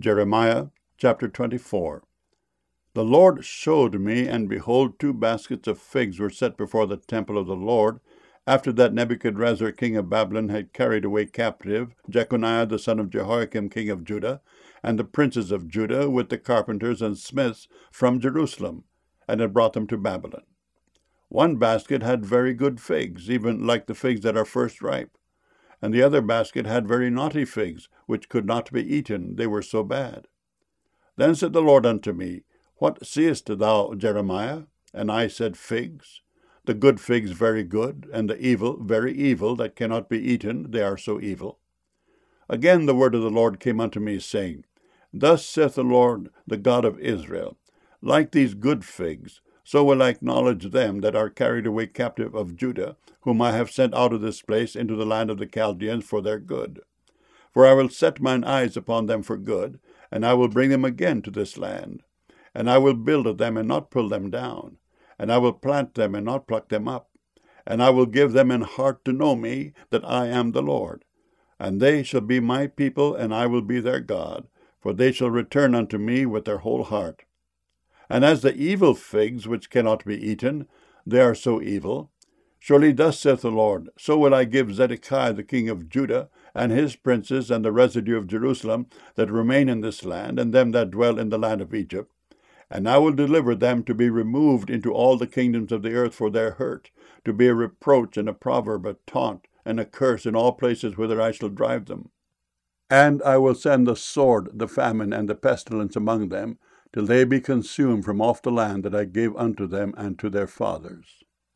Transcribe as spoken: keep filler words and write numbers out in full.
Jeremiah chapter twenty-four. The Lord showed me, and behold, two baskets of figs were set before the temple of the Lord, after that Nebuchadrezzar king of Babylon had carried away captive Jeconiah the son of Jehoiakim king of Judah, and the princes of Judah with the carpenters and smiths from Jerusalem, and had brought them to Babylon. One basket had very good figs, even like the figs that are first ripe. And the other basket had very naughty figs, which could not be eaten, they were so bad. Then said the Lord unto me, What seest thou, Jeremiah? And I said, Figs. The good figs very good, and the evil very evil, that cannot be eaten, they are so evil. Again the word of the Lord came unto me, saying, Thus saith the Lord, the God of Israel, Like these good figs, so will I acknowledge them that are carried away captive of Judah, whom I have sent out of this place into the land of the Chaldeans for their good. For I will set mine eyes upon them for good, and I will bring them again to this land. And I will build them and not pull them down, and I will plant them and not pluck them up. And I will give them an heart to know me, that I am the Lord. And they shall be my people, and I will be their God, for they shall return unto me with their whole heart. And as the evil figs which cannot be eaten, they are so evil. Surely thus saith the Lord, so will I give Zedekiah the king of Judah, and his princes, and the residue of Jerusalem, that remain in this land, and them that dwell in the land of Egypt. And I will deliver them to be removed into all the kingdoms of the earth for their hurt, to be a reproach and a proverb, a taunt, and a curse in all places whither I shall drive them. And I will send the sword, the famine, and the pestilence among them, till they be consumed from off the land that I gave unto them and to their fathers.